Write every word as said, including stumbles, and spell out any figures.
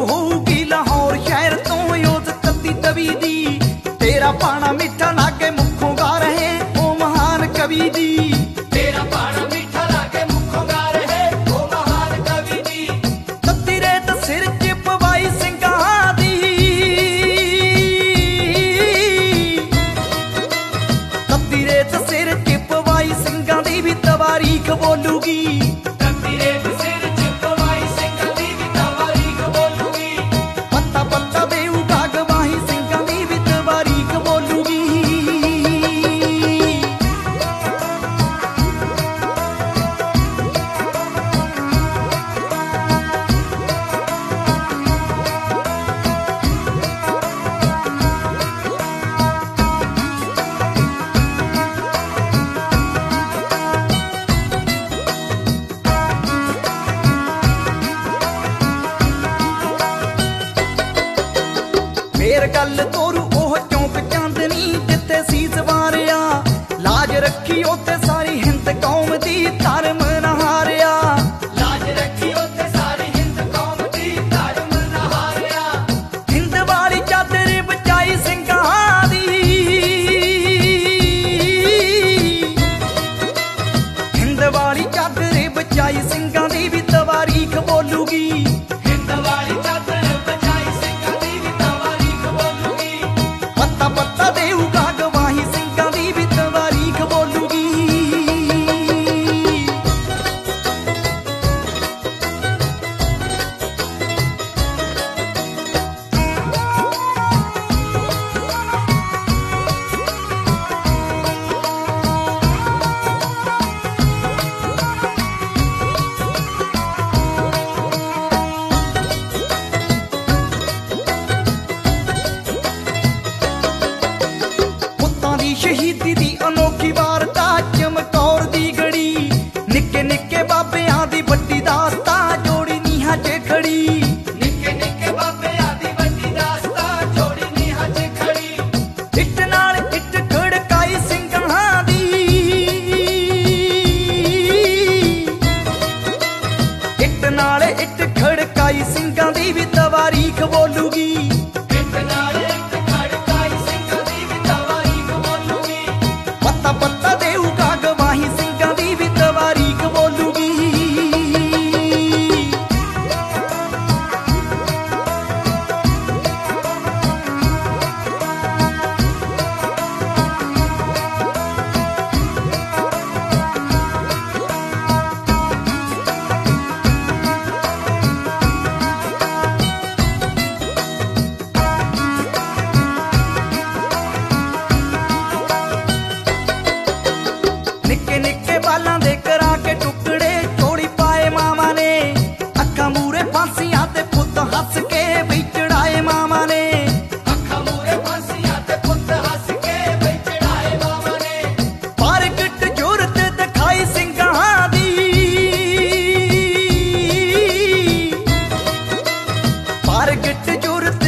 होगी लाहौर शहर तो उस तत्ती तवी दी। तेरा पाना मिठा लागे मुखों गा रहे ओ महान कवि दी। तेरा पाना मीठा लागे मुखों गा रहे ओ महान कवि दी। तत्ती रेत सिर च पवाई सिंगां दी। तत्ती रेत सिर च पवाई सिंगां दी भी तवारीख बोलूगी। तत्ती रेत सिर च पवाई सिंगां दी भी तवारीख बोलूगी। पत्ता पत्ता देऊगा गवाही सिंगां दी भी तवारीख बोलूगी। फेर गल तोरू ओह चौंक चांदनी जिथे सीस वारिया। लाज रखी उत्थे सारी हिंद कौम दी धर्म न हारिया। लाज रखी उत्थे सारी हिंद कौम दी धर्म न हारिया। हिंद वाली चादर बचाई सिंगां दी। हिंद वाली चादर बचाई सिंगां दी भी तवारीख बोलूगी। हिंद वाली चादर बचाई सिंगां दी भी तवारीख बोलूगी। पत्ता पत्ता देऊगा गवाही सिंगां दी भी तवारीख बोलूगी। पुत्तां दी शहीदी दी अनोखी वारता चमकौर दी गड़ी। निक्के निक्के बाबेआं दी बड्डी दास्तां जोड़ी नीहां च खड़ी। निक्के निक्के बाबे आदि बड्डी दास्तां जोड़ी नीहां च खड़ी। इट नाल इट खड़काई सिंगां दी। इट नाल इट खड़काई सिंगां दी भी तवारीख बोलूगी। इट नाल इट खड़काई सिंगां दी भी तवारीख बोलूगी। पत्ता पत्ता देऊगा गवाही सिंगां दी भी तवारीख बोलूगी। निक्के निक्के बालां दे करा के टुकड़े चोड़ी पाए मामा ने। अक्खां मूरे फांसियां ते पुत्त हंस के भी चढ़ाए मामा ने। अखां मूरे फांसियां ते पुत्त हंस के भी चढ़ाए मामा ने। प्रगट जुरत दिखाई सिंगां दी। प्रगट जुरत